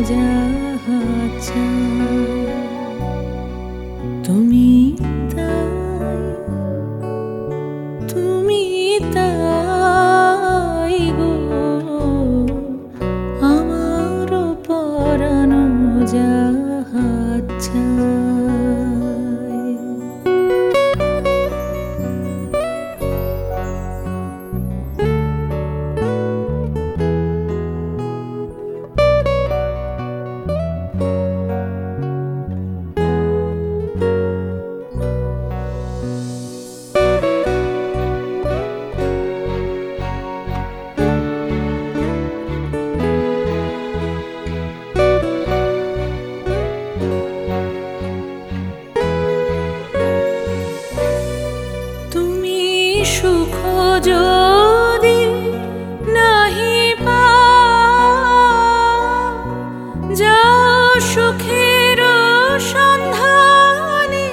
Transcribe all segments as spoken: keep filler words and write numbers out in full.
যাহা চাই তুমি তাই, তুমি তাই গো আমার পরাণ যাহা চাই। সুখ যদি নাহি পাও, যাও সুখের সন্ধানে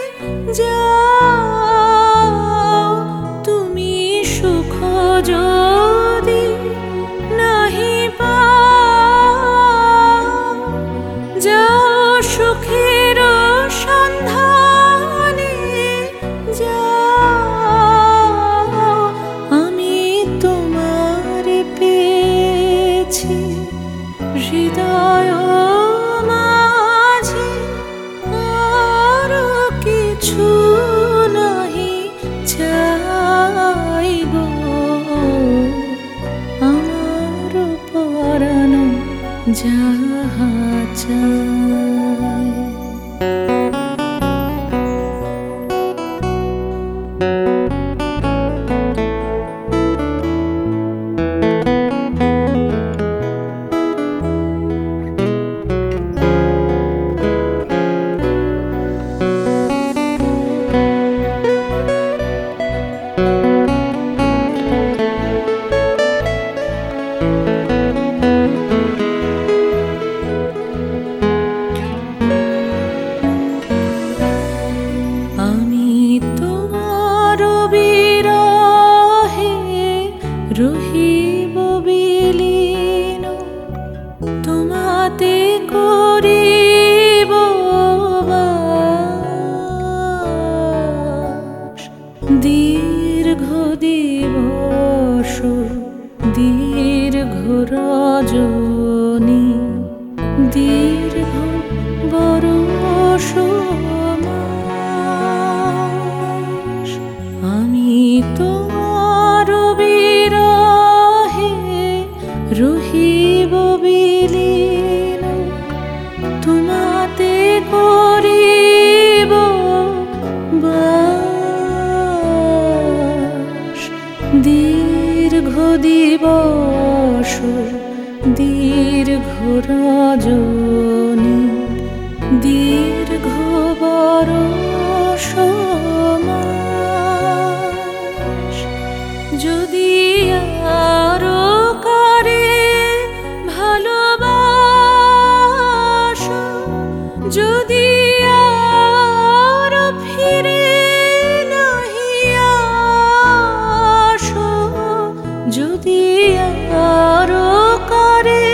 যাও। তুমি সুখ যদি নাহি পাও, যাও সুখের সন্ধানে যাও। হৃদয় মাঝে আর কিছু নাহি চাই গো আমার পরাণ যাহা চাই। রহিব বিলীন তোমাতে করিব বাস। দীর্ঘ দিবস দীর্ঘ রজনী দীর্ঘ বরষ মাস। আমি তোমার রহিব বিলীন তোমাতে করিব বাস। দীর্ঘ দিবস দীর্ঘ রজনী দীর্ঘ বরষ মাস। যদি আরো যদি আর ফিরে নাহি আসো, যদি আর করে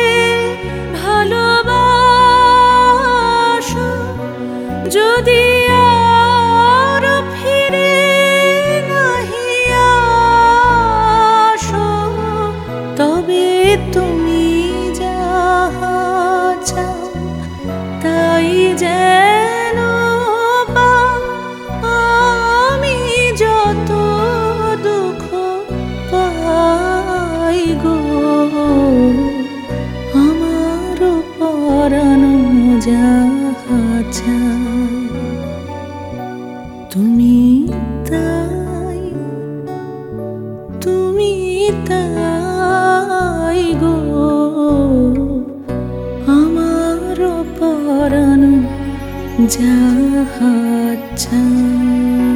ভালোবাসো, যদি আর ফিরে নাহি আসো, তবে তুমি যাহা চাও তাই যেন পাও। আমি যত দুঃখ পাই গো আমার পরাণ যাহা চাই তুমি তাই, তুমি তাই গো আমার পরাণ যাহা চাই।